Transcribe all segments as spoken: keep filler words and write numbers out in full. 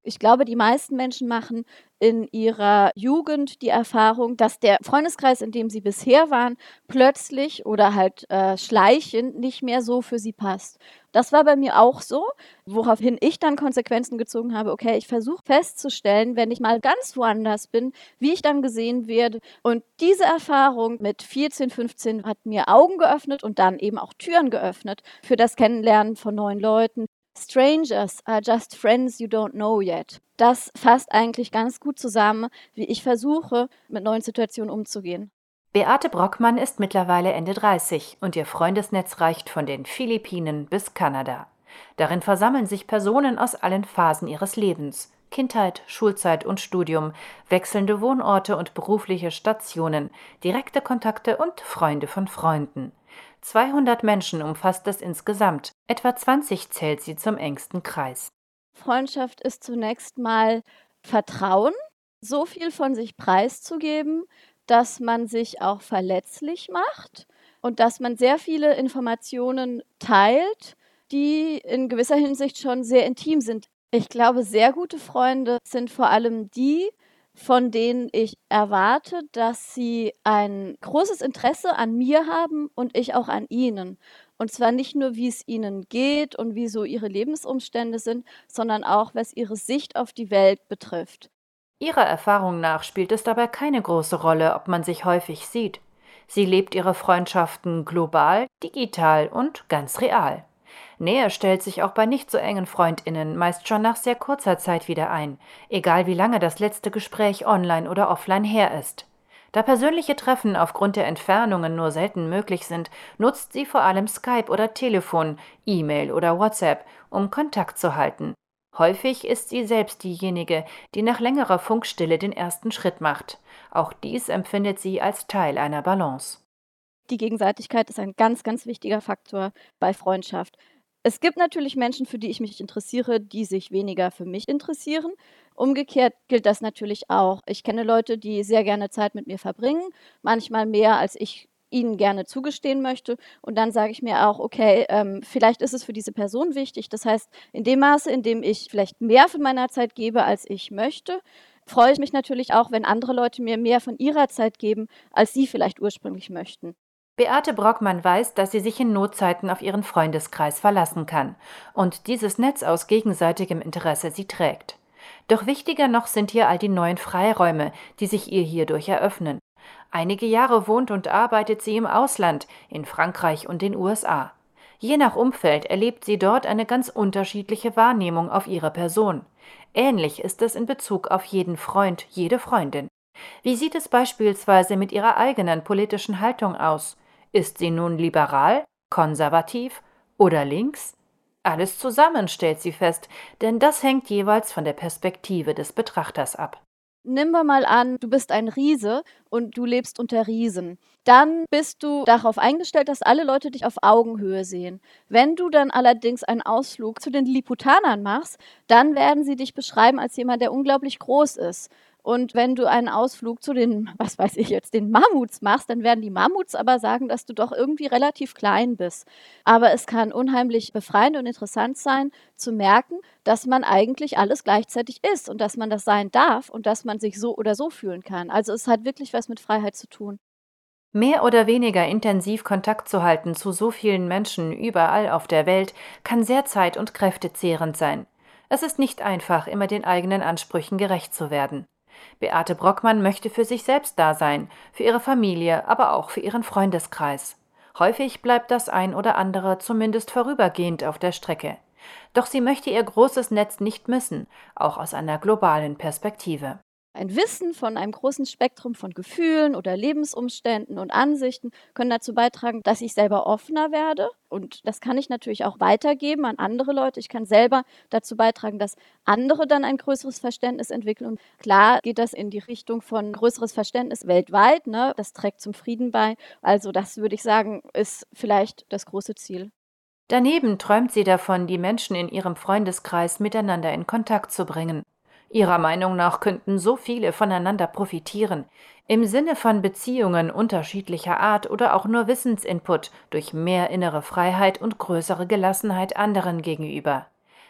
Ich glaube, die meisten Menschen machen in ihrer Jugend die Erfahrung, dass der Freundeskreis, in dem sie bisher waren, plötzlich oder halt, äh, schleichend nicht mehr so für sie passt. Das war bei mir auch so, woraufhin ich dann Konsequenzen gezogen habe: „Okay, ich versuche festzustellen, wenn ich mal ganz woanders bin, wie ich dann gesehen werde.“ Und diese Erfahrung mit vierzehn, fünfzehn hat mir Augen geöffnet und dann eben auch Türen geöffnet für das Kennenlernen von neuen Leuten. Strangers are just friends you don't know yet. Das fasst eigentlich ganz gut zusammen, wie ich versuche, mit neuen Situationen umzugehen. Beate Brockmann ist mittlerweile Ende dreißig und ihr Freundesnetz reicht von den Philippinen bis Kanada. Darin versammeln sich Personen aus allen Phasen ihres Lebens: Kindheit, Schulzeit und Studium, wechselnde Wohnorte und berufliche Stationen, direkte Kontakte und Freunde von Freunden. zweihundert Menschen umfasst es insgesamt, etwa zwanzig zählt sie zum engsten Kreis. Freundschaft ist zunächst mal Vertrauen, so viel von sich preiszugeben, dass man sich auch verletzlich macht und dass man sehr viele Informationen teilt, die in gewisser Hinsicht schon sehr intim sind. Ich glaube, sehr gute Freunde sind vor allem die, von denen ich erwarte, dass sie ein großes Interesse an mir haben und ich auch an ihnen. Und zwar nicht nur, wie es ihnen geht und wie so ihre Lebensumstände sind, sondern auch, was ihre Sicht auf die Welt betrifft. Ihrer Erfahrung nach spielt es dabei keine große Rolle, ob man sich häufig sieht. Sie lebt ihre Freundschaften global, digital und ganz real. Nähe stellt sich auch bei nicht so engen FreundInnen meist schon nach sehr kurzer Zeit wieder ein, egal wie lange das letzte Gespräch online oder offline her ist. Da persönliche Treffen aufgrund der Entfernungen nur selten möglich sind, nutzt sie vor allem Skype oder Telefon, E-Mail oder WhatsApp, um Kontakt zu halten. Häufig ist sie selbst diejenige, die nach längerer Funkstille den ersten Schritt macht. Auch dies empfindet sie als Teil einer Balance. Die Gegenseitigkeit ist ein ganz, ganz wichtiger Faktor bei Freundschaft. Es gibt natürlich Menschen, für die ich mich interessiere, die sich weniger für mich interessieren. Umgekehrt gilt das natürlich auch. Ich kenne Leute, die sehr gerne Zeit mit mir verbringen, manchmal mehr, als ich ihnen gerne zugestehen möchte. Und dann sage ich mir auch, okay, ähm, vielleicht ist es für diese Person wichtig. Das heißt, in dem Maße, in dem ich vielleicht mehr von meiner Zeit gebe, als ich möchte, freue ich mich natürlich auch, wenn andere Leute mir mehr von ihrer Zeit geben, als sie vielleicht ursprünglich möchten. Beate Brockmann weiß, dass sie sich in Notzeiten auf ihren Freundeskreis verlassen kann und dieses Netz aus gegenseitigem Interesse sie trägt. Doch wichtiger noch sind hier all die neuen Freiräume, die sich ihr hierdurch eröffnen. Einige Jahre wohnt und arbeitet sie im Ausland, in Frankreich und den U S A. Je nach Umfeld erlebt sie dort eine ganz unterschiedliche Wahrnehmung auf ihre Person. Ähnlich ist es in Bezug auf jeden Freund, jede Freundin. Wie sieht es beispielsweise mit ihrer eigenen politischen Haltung aus? Ist sie nun liberal, konservativ oder links? Alles zusammen, stellt sie fest, denn das hängt jeweils von der Perspektive des Betrachters ab. Nimm wir mal an, du bist ein Riese und du lebst unter Riesen. Dann bist du darauf eingestellt, dass alle Leute dich auf Augenhöhe sehen. Wenn du dann allerdings einen Ausflug zu den Lilliputanern machst, dann werden sie dich beschreiben als jemand, der unglaublich groß ist. Und wenn du einen Ausflug zu den, was weiß ich jetzt, den Mammuts machst, dann werden die Mammuts aber sagen, dass du doch irgendwie relativ klein bist. Aber es kann unheimlich befreiend und interessant sein, zu merken, dass man eigentlich alles gleichzeitig ist und dass man das sein darf und dass man sich so oder so fühlen kann. Also es hat wirklich was mit Freiheit zu tun. Mehr oder weniger intensiv Kontakt zu halten zu so vielen Menschen überall auf der Welt kann sehr zeit- und kräftezehrend sein. Es ist nicht einfach, immer den eigenen Ansprüchen gerecht zu werden. Beate Brockmann möchte für sich selbst da sein, für ihre Familie, aber auch für ihren Freundeskreis. Häufig bleibt das ein oder andere zumindest vorübergehend auf der Strecke. Doch sie möchte ihr großes Netz nicht missen, auch aus einer globalen Perspektive. Ein Wissen von einem großen Spektrum von Gefühlen oder Lebensumständen und Ansichten können dazu beitragen, dass ich selber offener werde. Und das kann ich natürlich auch weitergeben an andere Leute. Ich kann selber dazu beitragen, dass andere dann ein größeres Verständnis entwickeln. Und klar geht das in die Richtung von größeres Verständnis weltweit, ne? Das trägt zum Frieden bei. Also das würde ich sagen, ist vielleicht das große Ziel. Daneben träumt sie davon, die Menschen in ihrem Freundeskreis miteinander in Kontakt zu bringen. Ihrer Meinung nach könnten so viele voneinander profitieren, im Sinne von Beziehungen unterschiedlicher Art oder auch nur Wissensinput durch mehr innere Freiheit und größere Gelassenheit anderen gegenüber.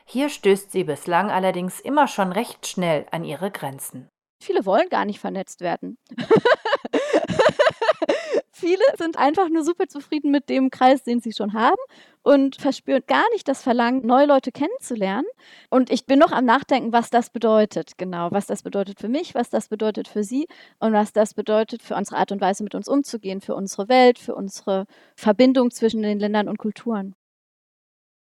Hier stößt sie bislang allerdings immer schon recht schnell an ihre Grenzen. Viele wollen gar nicht vernetzt werden. Viele sind einfach nur super zufrieden mit dem Kreis, den sie schon haben und verspüren gar nicht das Verlangen, neue Leute kennenzulernen. Und ich bin noch am Nachdenken, was das bedeutet, genau, was das bedeutet für mich, was das bedeutet für sie und was das bedeutet für unsere Art und Weise, mit uns umzugehen, für unsere Welt, für unsere Verbindung zwischen den Ländern und Kulturen.